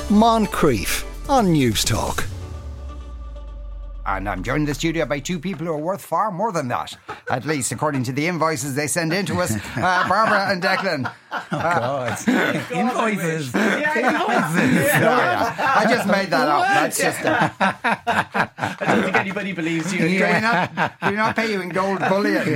Moncrief on News Talk. And I'm joined in the studio by two people who are worth far more than that, at least according to the invoices they send in to us. Barbara and Declan. Invoices. I just made that up. That's just I don't think anybody believes you. do we not pay you in gold bullion?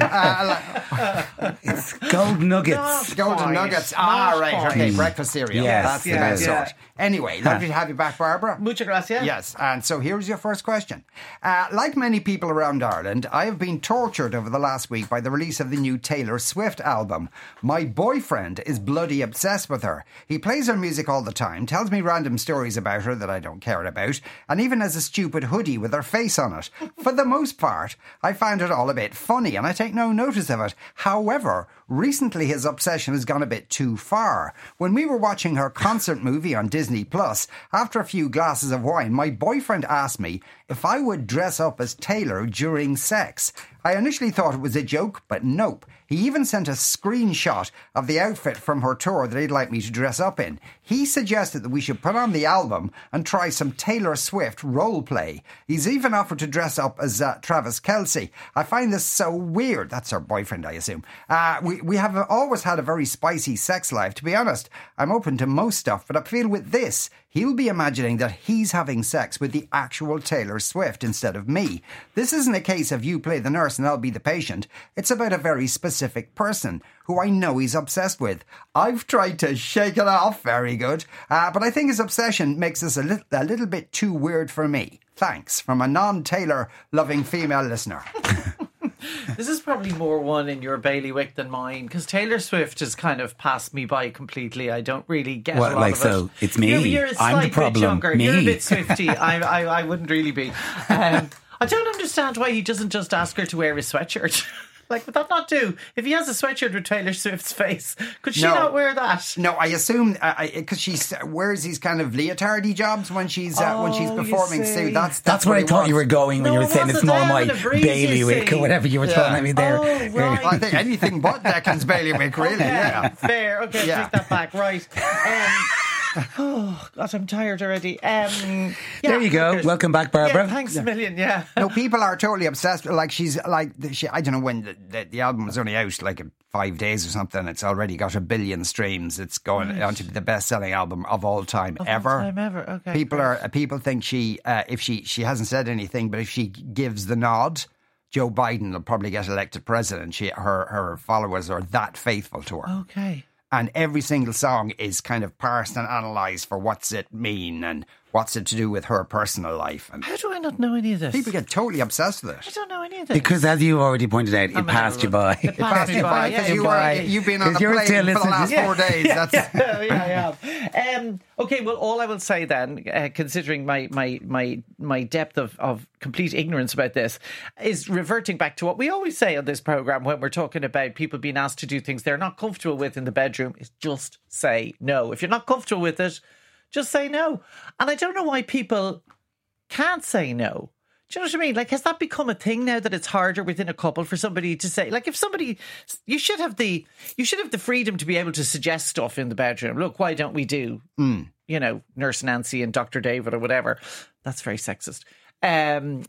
It's gold nuggets. Golden nuggets. Right. Okay, breakfast cereal. Yes, That's the best sort. Anyway, lovely to have you back, Barbara. Muchas gracias. Yes, and so here's your first question. Like many people around Ireland, I have been tortured over the last week by the release of the new Taylor Swift album. My boyfriend is bloody obsessed with her. He plays her music all the time, tells me random stories about her that I don't care about, and even has a stupid hoodie with her face on it. For the most part, I find it all a bit funny and I take no notice of it. However, recently his obsession has gone a bit too far. When we were watching her concert movie on Disney Plus, after a few glasses of wine, my boyfriend asked me if I would dress up as Taylor during sex. I initially thought it was a joke, but nope. He even sent a screenshot of the outfit from her tour that he'd like me to dress up in. He suggested that we should put on the album and try some Taylor Swift role play. He's even offered to dress up as Travis Kelce. I find this so weird. That's her boyfriend, I assume. We have always had a very spicy sex life. To be honest, I'm open to most stuff, but I feel with this, he'll be imagining that he's having sex with the actual Taylor Swift instead of me. This isn't a case of you play the nurse and I'll be the patient. It's about a very specific person who I know he's obsessed with. I've tried to shake it off, very good, but I think his obsession makes this a little bit too weird for me. Thanks, from a non-Taylor loving female listener. This is probably more one in your bailiwick than mine, because Taylor Swift has kind of passed me by completely. I don't really get a lot of it. So it's me. You're a I'm the slight problem. bit younger. Me. You're a bit Swifty. I wouldn't really be. I don't understand why he doesn't just ask her to wear his sweatshirt. Like, would that not do? If he has a sweatshirt with Taylor Swift's face, could she not wear that? No, I assume because she wears these kind of leotardy jobs when she's performing. Sue, that's where I what thought you were going when you were saying it's not my bailiwick or whatever you were throwing at me there. Oh, right. I think anything but Declan's bailiwick, really. Okay, yeah, fair. Okay, take that back. Right. Oh God, I'm tired already. There you go. Welcome back, Barbara. Yeah, thanks a million. Yeah. No, people are totally obsessed. Like I don't know when the album was only out, like 5 days or something. It's already got 1 billion streams. It's going on to be the best-selling album of all time ever. Okay. People think she if she hasn't said anything, but if she gives the nod, Joe Biden will probably get elected president. Her followers are that faithful to her. Okay. And every single song is kind of parsed and analysed for what's it mean and what's it to do with her personal life. And how do I not know any of this? people get totally obsessed with it. I don't know any of this. Because as you already pointed out, it passed you by. It passed me by. You've been on the plane for the last 4 days. Okay, well, all I will say then, considering my depth of complete ignorance about this, is reverting back to what we always say on this programme when we're talking about people being asked to do things they're not comfortable with in the bedroom, is just say no. If you're not comfortable with it, just say no. And I don't know why people can't say no. Do you know what I mean? Like, has that become a thing now that it's harder within a couple for somebody to say, like, if somebody, you should have the freedom to be able to suggest stuff in the bedroom. Look, why don't we do, Nurse Nancy and Dr. David or whatever? That's very sexist. Sorry,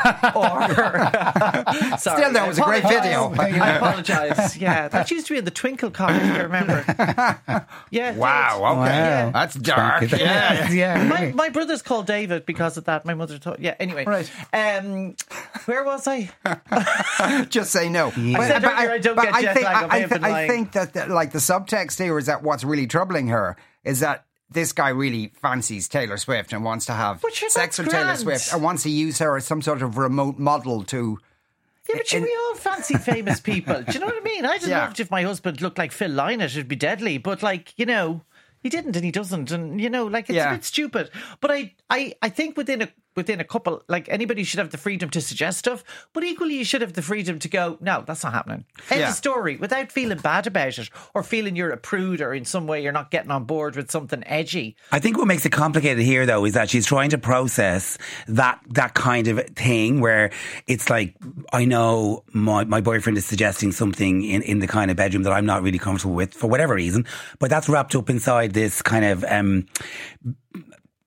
Still, that was a great video. I apologise. Yeah, that used to be in the Twinkle comic, if you remember. Yeah. Wow. Okay. Yeah. That's dark. Yeah. My brother's called David because of that. My mother thought. Yeah. Anyway. Right. Where was I? Just say no. I said earlier I don't get jet lag. I think that the subtext here is that what's really troubling her is that this guy really fancies Taylor Swift and wants to have sex with Taylor Swift and wants to use her as some sort of remote model to... Yeah, but we all fancy famous people. Do you know what I mean? I'd loved if my husband looked like Phil Lynott. It'd be deadly. But, he didn't and he doesn't. And, it's a bit stupid. But I think within a couple, anybody should have the freedom to suggest stuff, but equally you should have the freedom to go, no, that's not happening. End of story, without feeling bad about it or feeling you're a prude or in some way you're not getting on board with something edgy. I think what makes it complicated here, though, is that she's trying to process that kind of thing where it's like, I know my boyfriend is suggesting something in the kind of bedroom that I'm not really comfortable with for whatever reason, but that's wrapped up inside this kind of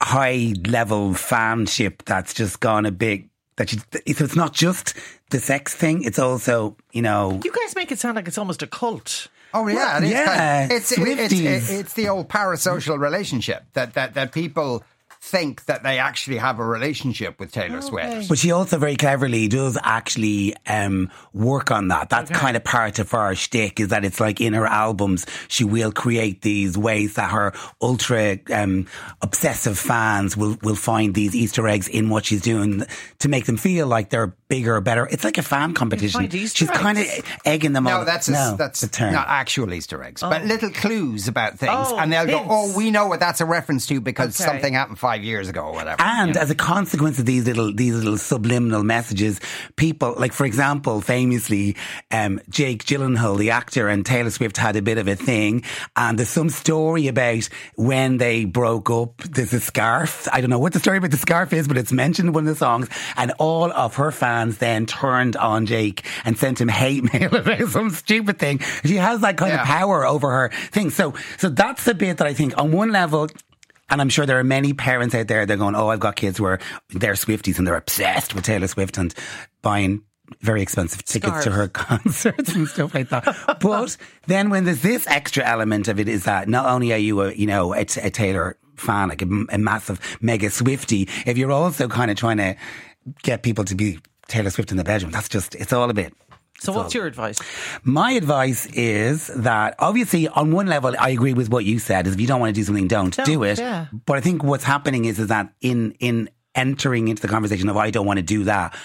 high level fanship that's just gone a bit. So it's not just the sex thing; it's also, You guys make it sound like it's almost a cult. Oh yeah, Well, yeah, it's the old parasocial relationship that people think that they actually have a relationship with Taylor Swift. But she also very cleverly does actually work on that. That's kind of part of her shtick, is that it's like in her albums, she will create these ways that her ultra obsessive fans will find these Easter eggs in what she's doing to make them feel like they're bigger or better. It's like a fan competition. Easter She's kind of egging them on. No, that's the term. not actual Easter eggs, but little clues about things. Oh, and they'll hints. go, oh, we know what that's a reference to because Okay. something happened 5 years ago or whatever. And as a consequence of these little subliminal messages, people, like for example, famously, Jake Gyllenhaal, the actor, and Taylor Swift had a bit of a thing. And there's some story about when they broke up. There's a scarf. I don't know what the story about the scarf is, but it's mentioned in one of the songs. And all of her fans then turned on Jake and sent him hate mail about some stupid thing. She has that kind of power over her thing. So that's the bit that I think on one level. And I'm sure there are many parents out there that are going, oh, I've got kids where they're Swifties and they're obsessed with Taylor Swift and buying very expensive tickets to her concerts and stuff like that. But then when there's this extra element of it, is that not only are you a Taylor fan, like a massive mega Swiftie, if you're also kind of trying to get people to be Taylor Swift in the bedroom, it's all a bit. So what's your advice? My advice is that obviously on one level I agree with what you said, is if you don't want to do something, don't do it. Yeah. But I think what's happening is that in entering into the conversation of I don't want to do that,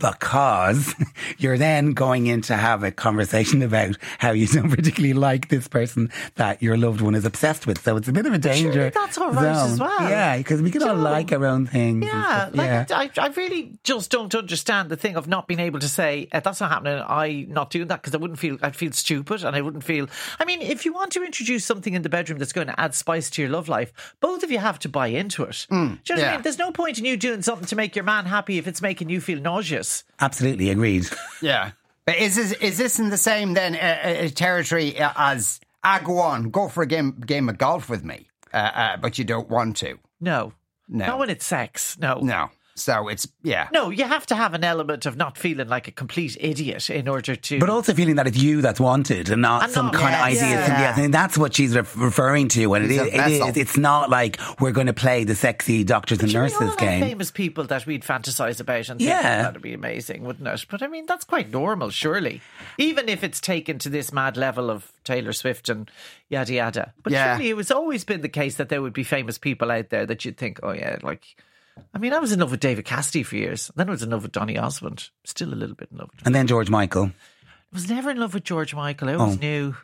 because you're then going in to have a conversation about how you don't particularly like this person that your loved one is obsessed with. So it's a bit of a danger. Surely that's all right zone. as well. Yeah, because we can all like our own things. Yeah, and stuff. I really just don't understand the thing of not being able to say that's not happening. I'm not doing that because I'd feel stupid, and I wouldn't feel. I mean, if you want to introduce something in the bedroom that's going to add spice to your love life, both of you have to buy into it. Do you know what I mean? There's no point in you doing something to make your man happy if it's making you feel nauseous. Absolutely agreed. Yeah. But is this in the same then territory as go on, go for a game of golf with me, but you don't want to? No. No. Not when it's sex. No. No. So it's, yeah. No, you have to have an element of not feeling like a complete idiot in order to... But also feeling that it's you that's wanted and not some kind of idea. I think that's what she's referring to. And it's not like we're going to play the sexy doctors and nurses game. Famous people that we'd fantasize about and think that'd be amazing, wouldn't it? But I mean, that's quite normal, surely. Even if it's taken to this mad level of Taylor Swift and yada yada. But surely it was always been the case that there would be famous people out there that you'd think, oh yeah, like... I mean, I was in love with David Cassidy for years. Then I was in love with Donny Osmond. Still a little bit in love with him. And then George Michael. I was never in love with George Michael. I always knew.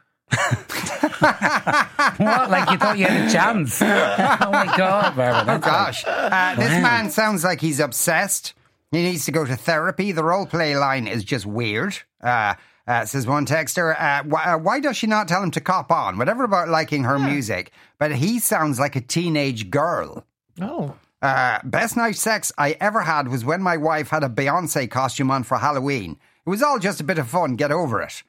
What? Like you thought you had a chance? Oh my God, Barbara. Oh gosh. This man sounds like he's obsessed. He needs to go to therapy. The role play line is just weird. Says one texter, why does she not tell him to cop on? Whatever about liking her music. But he sounds like a teenage girl. Oh. Best night sex I ever had was when my wife had a Beyonce costume on for Halloween. It was all just a bit of fun. Get over it.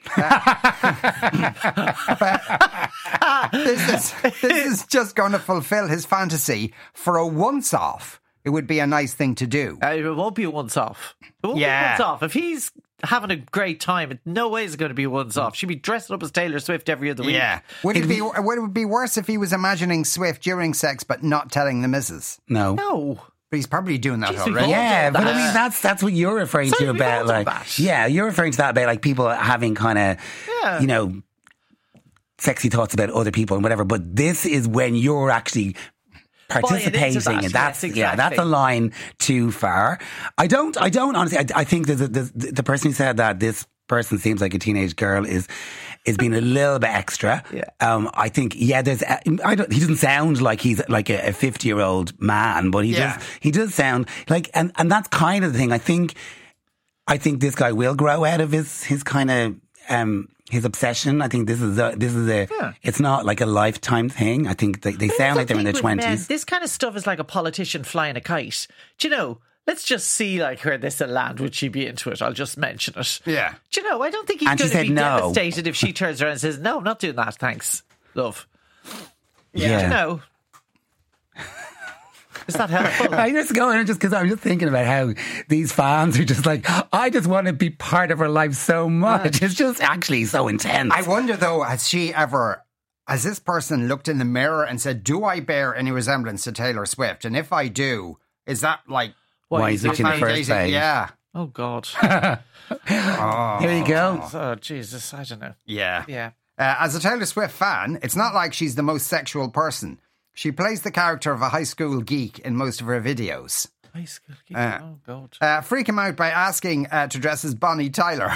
This is just going to fulfill his fantasy for a once-off. It would be a nice thing to do. It won't be a once-off. It won't be a once-off. If he's having a great time, no way is it going to be a once-off. She'd be dressing up as Taylor Swift every other week. Yeah. Would it be worse if he was imagining Swift during sex but not telling the missus? No. But he's probably doing that Jeez, already. Yeah, but I mean that's what you're referring to about like you're referring to that about like people having kind of sexy thoughts about other people and whatever. But this is when you're actually participating in that. That's a line too far. I don't honestly. I think the person who said that this person seems like a teenage girl is being a little bit extra. I think there's he doesn't sound like he's like a 50-year-old man, but he does sound like and that's kind of the thing. I think this guy will grow out of his kind of his obsession. I think this is it's not like a lifetime thing. I think they sound like they're in their 20s. This kind of stuff is like a politician flying a kite. Do you know? Let's just see like where this will land. Would she be into it? I'll just mention it. Yeah. Do you know, I don't think he's going to be devastated if she turns around and says, no, I'm not doing that, thanks, love. Yeah. Do you know? that helpful? I just go in just because I'm just thinking about how these fans are just like, I just want to be part of her life so much. It's just actually so intense. I wonder though, has this person looked in the mirror and said, do I bear any resemblance to Taylor Swift? And if I do, is that like... Why is it in the first place? Yeah. Oh, God. Here you go. Oh, Jesus. I don't know. Yeah. Yeah. As a Taylor Swift fan, it's not like she's the most sexual person. She plays the character of a high school geek in most of her videos. High school geek? Oh, God. Freak him out by asking to dress as Bonnie Tyler.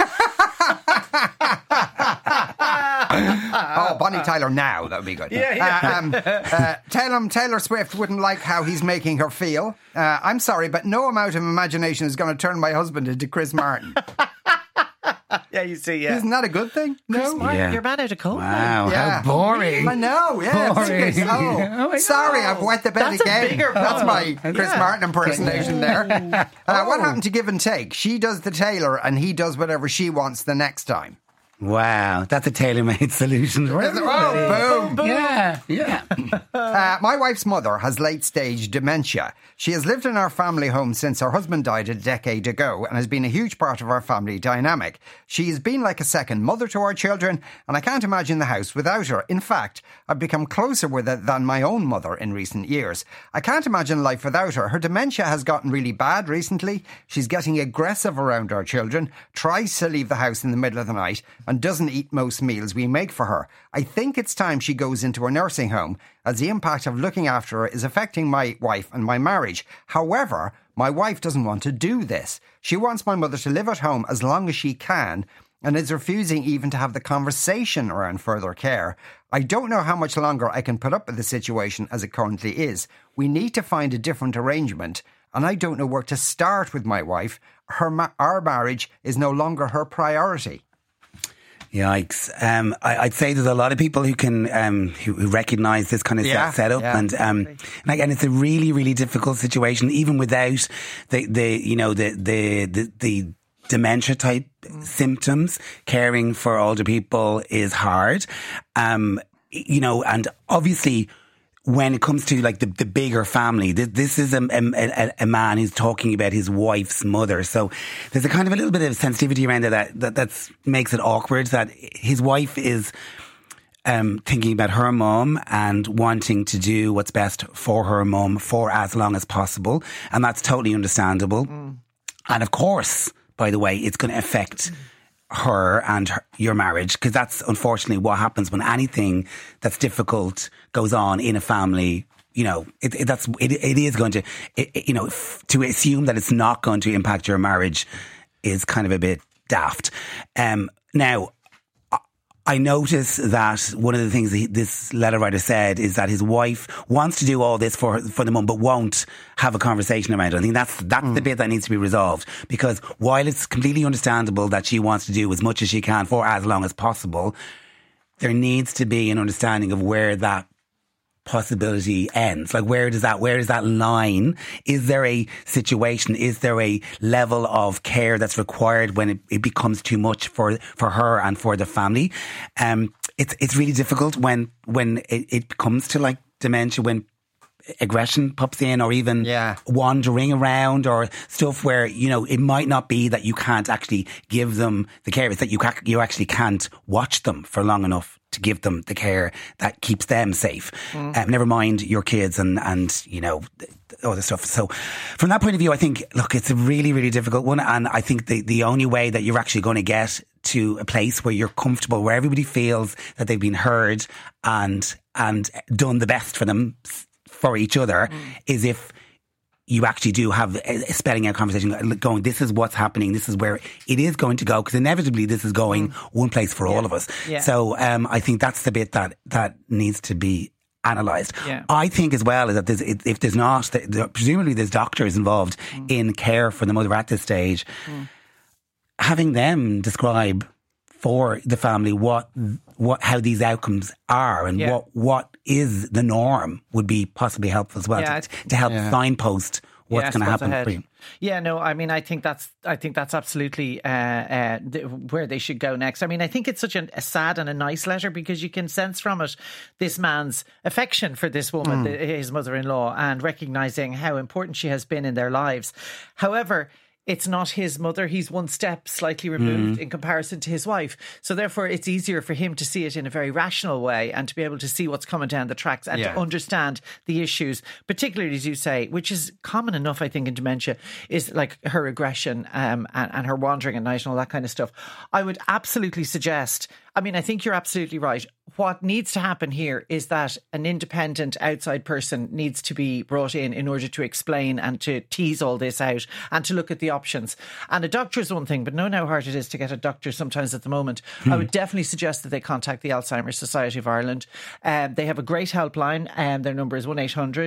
Bonnie Tyler now, that would be good. Tell him Taylor Swift wouldn't like how he's making her feel. I'm sorry, but no amount of imagination is going to turn my husband into Chris Martin. Yeah, you see, yeah. Isn't that a good thing? Chris Martin, you're man out of cold. Wow, how boring. I know, yeah. Boring. Sorry, I've wet the bed That's again. a bigger That's my problem. Chris Martin impersonation there. What happened to give and take? She does the Taylor and he does whatever she wants the next time. Wow, that's a tailor-made solution. Oh, boom. Yeah. My wife's mother has late-stage dementia. She has lived in our family home since her husband died a decade ago and has been a huge part of our family dynamic. She has been like a second mother to our children, and I can't imagine the house without her. In fact, I've become closer with her than my own mother in recent years. I can't imagine life without her. Her dementia has gotten really bad recently. She's getting aggressive around our children, tries to leave the house in the middle of the night, and doesn't eat most meals we make for her. I think it's time she goes into a nursing home, as the impact of looking after her is affecting my wife and my marriage. However, my wife doesn't want to do this. She wants my mother to live at home as long as she can, and is refusing even to have the conversation around further care. I don't know how much longer I can put up with the situation as it currently is. We need to find a different arrangement, and I don't know where to start with my wife. Our marriage is no longer her priority. Yikes. I'd say there's a lot of people who can who recognise this kind of setup, and again, it's a really, really difficult situation, even without the dementia type symptoms. Caring for older people is hard, and obviously, when it comes to like the bigger family, this is a man who's talking about his wife's mother. So there's a kind of a little bit of sensitivity around it that makes it awkward, that his wife is thinking about her mum and wanting to do what's best for her mum for as long as possible. And that's totally understandable. And of course, by the way, it's going to affect her and your marriage, because that's unfortunately what happens when anything that's difficult goes on in a family. It is going to, to assume that it's not going to impact your marriage is kind of a bit daft. Now, I notice that one of the things this letter writer said is that his wife wants to do all this for the mum, but won't have a conversation around it. I think that's the bit that needs to be resolved, because while it's completely understandable that she wants to do as much as she can for as long as possible, there needs to be an understanding of where that possibility ends. Like, where is that line? Is there a situation? Is there a level of care that's required when it becomes too much for her and for the family? It's really difficult when it comes to like dementia, when aggression pops in, or even wandering around, or stuff where, it might not be that you can't actually give them the care, it's that you actually can't watch them for long enough to give them the care that keeps them safe. Never mind your kids and all this stuff. So from that point of view, I think, look, it's a really, really difficult one. And I think the only way that you're actually going to get to a place where you're comfortable, where everybody feels that they've been heard and done the best for them, for each other, is if you actually do have a spelling out conversation going, this is what's happening, this is where it is going to go, because inevitably this is going one place for all of us. So I think that's the bit that needs to be analysed. I think as well is that if there's not, presumably there's doctors involved in care for the mother at this stage, having them describe for the family how these outcomes are and what is the norm would be possibly helpful as well, to help signpost what's going to happen for you. Yeah, no, I mean, I think that's absolutely where they should go next. I mean, I think it's such a sad and a nice letter because you can sense from it this man's affection for this woman, his mother-in-law, and recognising how important she has been in their lives. However, it's not his mother. He's one step slightly removed in comparison to his wife. So therefore, it's easier for him to see it in a very rational way and to be able to see what's coming down the tracks and to understand the issues, particularly, as you say, which is common enough, I think, in dementia, is like her aggression and her wandering at night and all that kind of stuff. I would absolutely suggest, I mean, I think you're absolutely right. What needs to happen here is that an independent outside person needs to be brought in order to explain and to tease all this out and to look at the options. And a doctor is one thing, but know how hard it is to get a doctor sometimes at the moment. I would definitely suggest that they contact the Alzheimer's Society of Ireland. They have a great helpline. Their number is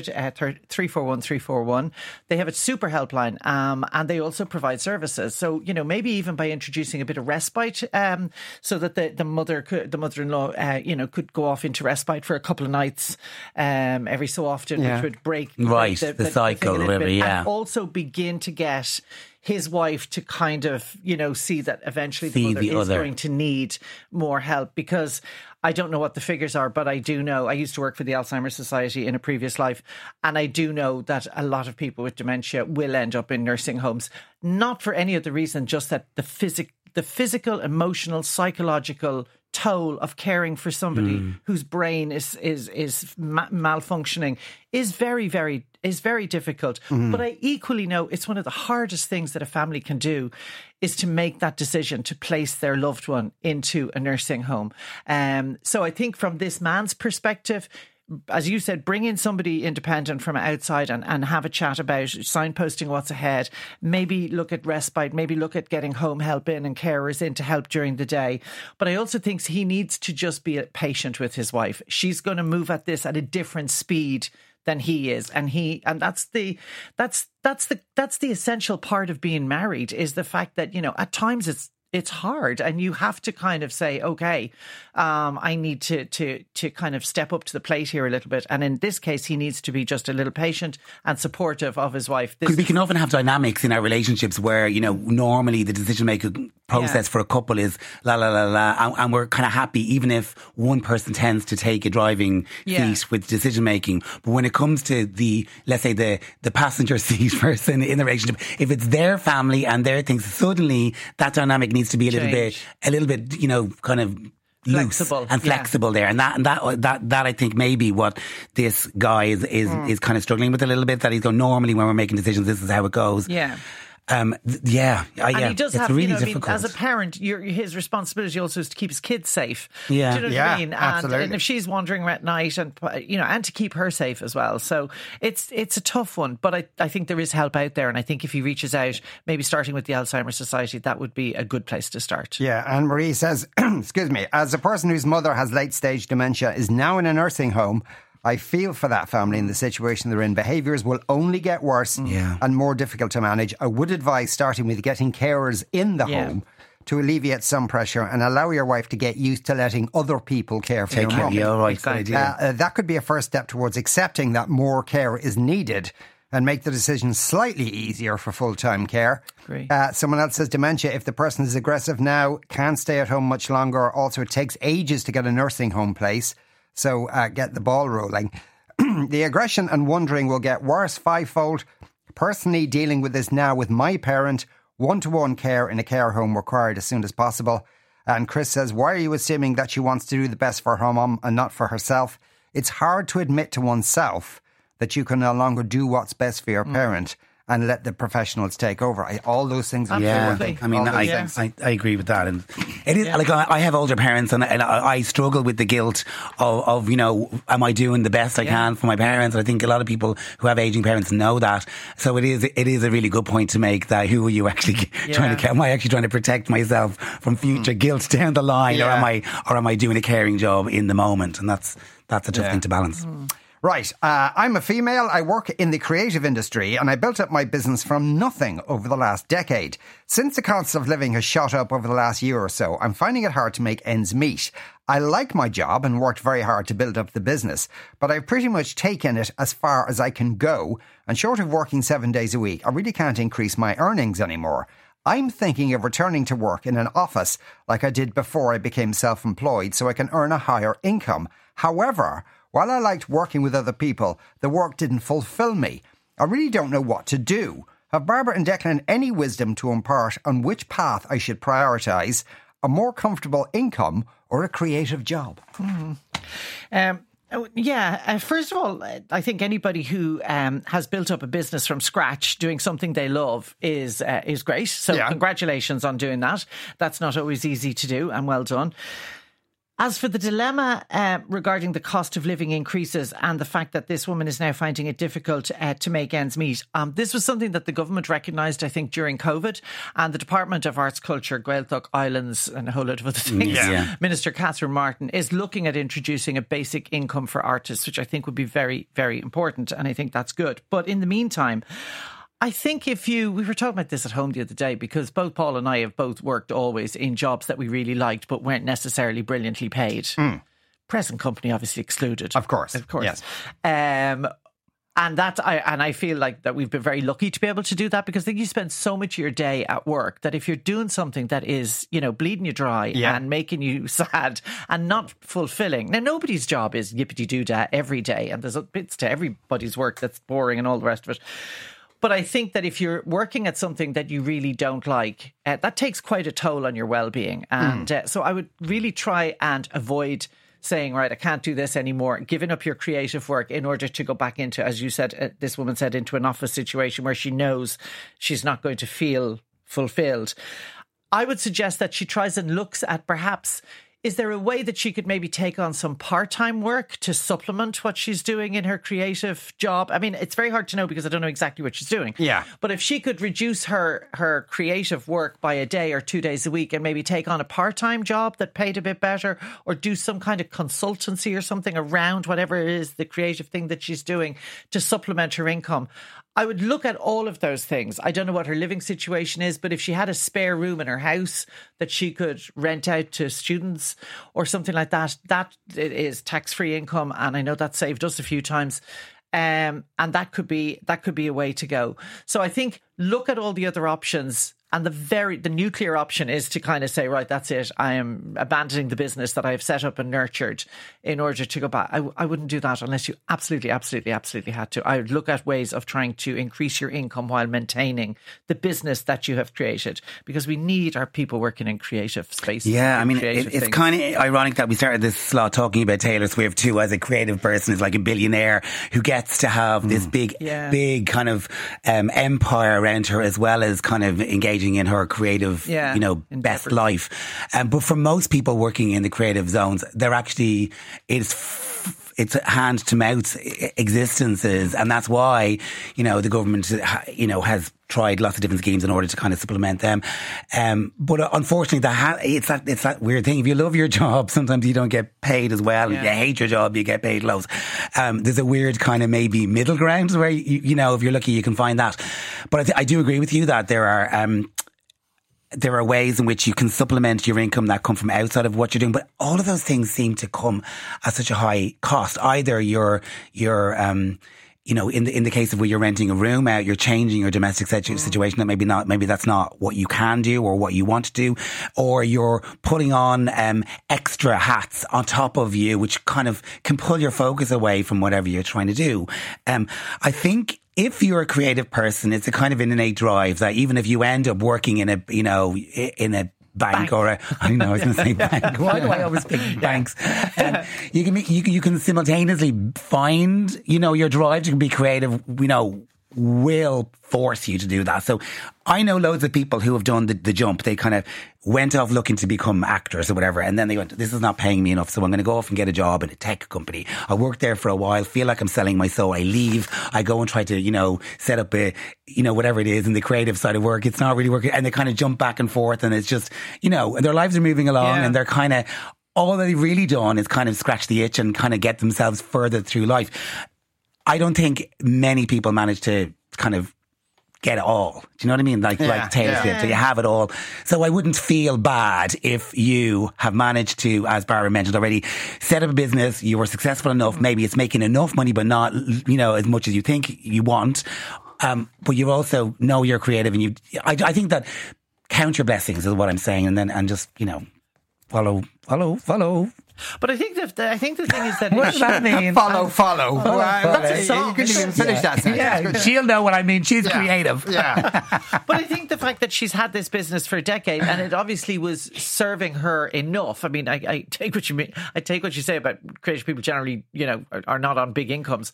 1-800-341-341. They have a super helpline and they also provide services. So, you know, maybe even by introducing a bit of respite so that the mother-in-law, could go off into respite for a couple of nights every so often, which would break the cycle, really, and also begin to get his wife to kind of, see that eventually the mother is going to need more help, because I don't know what the figures are, but I do know, I used to work for the Alzheimer's Society in a previous life, and I do know that a lot of people with dementia will end up in nursing homes, not for any other reason, just that the physical, emotional, psychological toll of caring for somebody whose brain is malfunctioning is very, very difficult. But I equally know it's one of the hardest things that a family can do is to make that decision to place their loved one into a nursing home. So I think from this man's perspective, as you said, bring in somebody independent from outside and have a chat about signposting what's ahead. Maybe look at respite, maybe look at getting home help in and carers in to help during the day. But I also think he needs to just be patient with his wife. She's going to move at this at a different speed than he is, and that's the essential part of being married, is the fact that, at times it's hard, and you have to kind of say, okay, I need to kind of step up to the plate here a little bit. And in this case, he needs to be just a little patient and supportive of his wife. Because we can often have dynamics in our relationships where, normally the decision-making process for a couple is la, la, la, la, and we're kind of happy even if one person tends to take a driving seat with decision-making. But when it comes to let's say the passenger seat person in the relationship, if it's their family and their things, suddenly that dynamic needs to be a little bit, kind of flexible, loose and flexible there, and that I think maybe what this guy is kind of struggling with a little bit. That he's going, normally when we're making decisions, this is how it goes. And he does have, really difficult. as a parent, his responsibility also is to keep his kids safe. Yeah. Do you know what I mean? Absolutely. And if she's wandering at night, and to keep her safe as well. So it's a tough one, but I think there is help out there, and I think if he reaches out, maybe starting with the Alzheimer's Society, that would be a good place to start. Yeah, Anne Marie says, excuse me, as a person whose mother has late stage dementia is now in a nursing home, I feel for that family in the situation they're in. Behaviours will only get worse and more difficult to manage. I would advise starting with getting carers in the home to alleviate some pressure and allow your wife to get used to letting other people care for your mum. That could be a first step towards accepting that more care is needed and make the decision slightly easier for full-time care. Someone else says dementia, if the person is aggressive now, can't stay at home much longer. Also, it takes ages to get a nursing home place. So get the ball rolling. The aggression and wondering will get worse fivefold. Personally dealing with this now with my parent, one-to-one care in a care home required as soon as possible. And Chris says, why are you assuming that she wants to do the best for her mum and not for herself? It's hard to admit to oneself that you can no longer do what's best for your parent and let the professionals take over. All those things. Absolutely. I mean, I agree with that. And it is like I have older parents, and I struggle with the guilt of am I doing the best I can for my parents? And I think a lot of people who have aging parents know that. So it is a really good point to make, that who are you actually trying to? Am I actually trying to protect myself from future guilt down the line, or am I doing a caring job in the moment? And that's a tough thing to balance. Right, I'm a female, I work in the creative industry and I built up my business from nothing over the last decade. Since the cost of living has shot up over the last year or so, I'm finding it hard to make ends meet. I like my job and worked very hard to build up the business, but I've pretty much taken it as far as I can go, and short of working 7 days a week, I really can't increase my earnings anymore. I'm thinking of returning to work in an office like I did before I became self-employed so I can earn a higher income. However, while I liked working with other people, the work didn't fulfill me. I really don't know what to do. Have Barbara and Declan any wisdom to impart on which path I should prioritise? A more comfortable income or a creative job? First of all, I think anybody who has built up a business from scratch doing something they love is great. So congratulations on doing that. That's not always easy to do, and well done. As for the dilemma regarding the cost of living increases and the fact that this woman is now finding it difficult to make ends meet, this was something that the government recognised, I think, during COVID, and the Department of Arts, Culture, Gaeltacht, Islands and a whole lot of other things, Minister Catherine Martin is looking at introducing a basic income for artists, which I think would be very, very important, and I think that's good. But in the meantime, I think we were talking about this at home the other day, because both Paul and I have both worked always in jobs that we really liked but weren't necessarily brilliantly paid. Present company obviously excluded. Of course. Yes. And I feel like that we've been very lucky to be able to do that, because I think you spend so much of your day at work that if you're doing something that is, bleeding you dry and making you sad and not fulfilling. Now, nobody's job is yippity-doo-dah every day, and there's bits to everybody's work that's boring and all the rest of it. But I think that if you're working at something that you really don't like, that takes quite a toll on your well-being. And so I would really try and avoid saying, right, I can't do this anymore, giving up your creative work in order to go back into, as you said, this woman said, into an office situation where she knows she's not going to feel fulfilled. I would suggest that she tries and looks at perhaps, is there a way that she could maybe take on some part-time work to supplement what she's doing in her creative job? I mean, it's very hard to know because I don't know exactly what she's doing. Yeah. But if she could reduce her creative work by a day or 2 days a week and maybe take on a part-time job that paid a bit better, or do some kind of consultancy or something around whatever it is, the creative thing that she's doing, to supplement her income, I would look at all of those things. I don't know what her living situation is, but if she had a spare room in her house that she could rent out to students or something like that, that is tax-free income. And I know that saved us a few times. And that could be a way to go. So I think look at all the other options. And the nuclear option is to kind of say, right, that's it. I am abandoning the business that I have set up and nurtured in order to go back. I wouldn't do that unless you absolutely had to. I would look at ways of trying to increase your income while maintaining the business that you have created, because we need our people working in creative spaces. Yeah, I mean, it's kind of ironic that we started this slot talking about Taylor Swift, who as a creative person is like a billionaire who gets to have this big kind of empire around her, as well as kind of engaging in her creative, best life. But for most people working in the creative zones, they're actually, it's hand to mouth existences. And that's why, the government, has tried lots of different schemes in order to kind of supplement them. But unfortunately, it's that weird thing. If you love your job, sometimes you don't get paid as well. If you hate your job, you get paid loads. There's a weird kind of maybe middle ground where, if you're lucky, you can find that. But I do agree with you that there are ways in which you can supplement your income that come from outside of what you're doing. But all of those things seem to come at such a high cost. Either you're in the case of where you're renting a room out, you're changing your domestic situation that maybe that's not what you can do or what you want to do, or you're putting on extra hats on top of you, which kind of can pull your focus away from whatever you're trying to do. I think if you're a creative person, it's a kind of an innate drive that even if you end up working in a bank or I know I was going to say bank. Why do I always pick banks? You can simultaneously find, your drive to be creative, will force you to do that. So I know loads of people who have done the jump. They kind of went off looking to become actors or whatever, and then they went, this is not paying me enough, so I'm going to go off and get a job in a tech company. I work there for a while, feel like I'm selling my soul. I leave, I go and try to, set up a, whatever it is in the creative side of work. It's not really working, and they kind of jump back and forth, and it's just, and their lives are moving along, and they're kind of all that they've really done is kind of scratch the itch and kind of get themselves further through life. I don't think many people manage to kind of get it all. Do you know what I mean? Like Taylor Swift, so you have it all. So I wouldn't feel bad if you have managed to, as Barbara mentioned already, set up a business, you were successful enough, maybe it's making enough money but not, as much as you think you want. But you also know you're creative, and I think that count your blessings is what I'm saying, and just, follow. But I think the thing is that what does that mean? Follow. That's a song. You couldn't even finish that sentence. Yeah, she'll know what I mean. She's creative. Yeah. But I think the fact that she's had this business for a decade and it obviously was serving her enough. I mean, I take what you mean. I take what you say about creative people generally, are not on big incomes.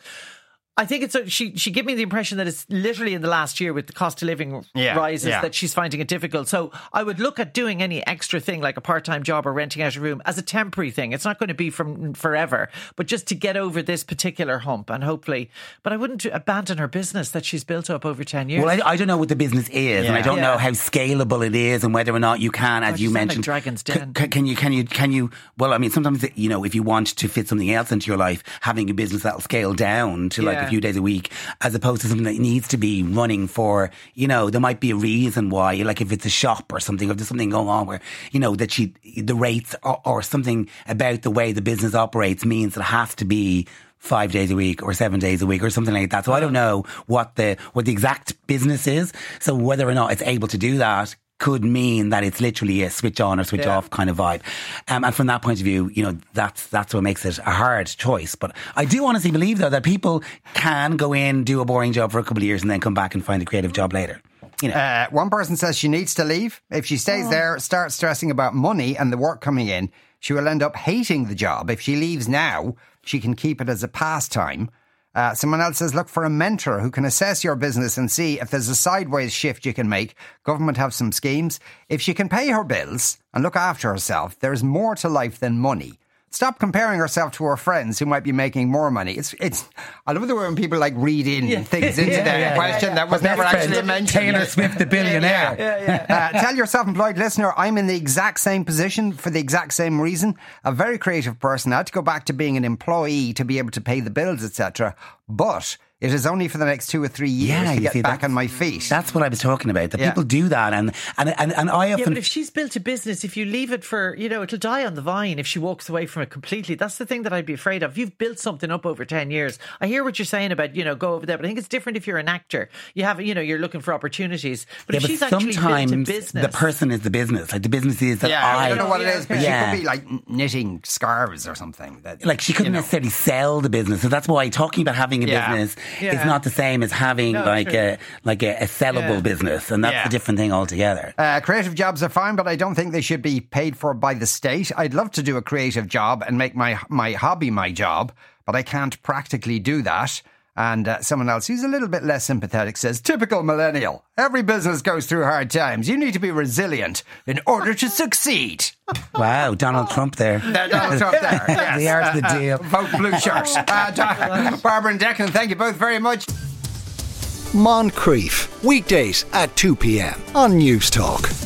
I think it's she gave me the impression that it's literally in the last year with the cost of living rises that she's finding it difficult. So I would look at doing any extra thing like a part-time job or renting out a room as a temporary thing. It's not going to be from forever, but just to get over this particular hump and hopefully. But I wouldn't abandon her business that she's built up over 10 years. Well, I don't know what the business is, and I don't know how scalable it is, and whether or not you can, as you mentioned, like Dragon's Den. Can you? Well, I mean, sometimes if you want to fit something else into your life, having a business that'll scale down to like a few days a week, as opposed to something that needs to be running for, there might be a reason why, like if it's a shop or something, if there's something going on where, that the rates or something about the way the business operates means that it has to be 5 days a week or 7 days a week or something like that. So I don't know what the exact business is. So whether or not it's able to do that could mean that it's literally a switch on or switch off kind of vibe. And from that point of view, that's what makes it a hard choice. But I do honestly believe, though, that people can go in, do a boring job for a couple of years and then come back and find a creative job later. One person says she needs to leave. If she stays there, starts stressing about money and the work coming in, she will end up hating the job. If she leaves now, she can keep it as a pastime. Someone else says, look for a mentor who can assess your business and see if there's a sideways shift you can make. Government have some schemes. If she can pay her bills and look after herself, there's more to life than money. Stop comparing herself to her friends who might be making more money. It's. I love the way when people read in things into that question that was never actually mentioned. Taylor Swift, the billionaire. Tell your self-employed listener, I'm in the exact same position for the exact same reason. A very creative person. I had to go back to being an employee to be able to pay the bills, etc. But it is only for the next 2 or 3 years to get back on my feet. That's what I was talking about. That people do that, and I often. Yeah, but if she's built a business, if you leave it for, it'll die on the vine if she walks away from it completely. That's the thing that I'd be afraid of. If you've built something up over 10 years, I hear what you're saying about go over there, but I think it's different if you're an actor. You have you're looking for opportunities. But if she's actually built a business, the person is the business. Like the business is that I don't know what it is, but she could be like knitting scarves or something. Like she couldn't necessarily sell the business, so that's why talking about having a business is not the same as having a sellable business, and that's a different thing altogether. Creative jobs are fine, but I don't think they should be paid for by the state. I'd love to do a creative job and make my hobby my job, but I can't practically do that. And someone else who's a little bit less sympathetic says, typical millennial. Every business goes through hard times. You need to be resilient in order to succeed. Wow, Donald Trump there. Donald Trump there, yes. The art of the deal. Vote blue shirt. Barbara and Declan, thank you both very much. Moncrief, weekdays at 2 p.m. on News Talk.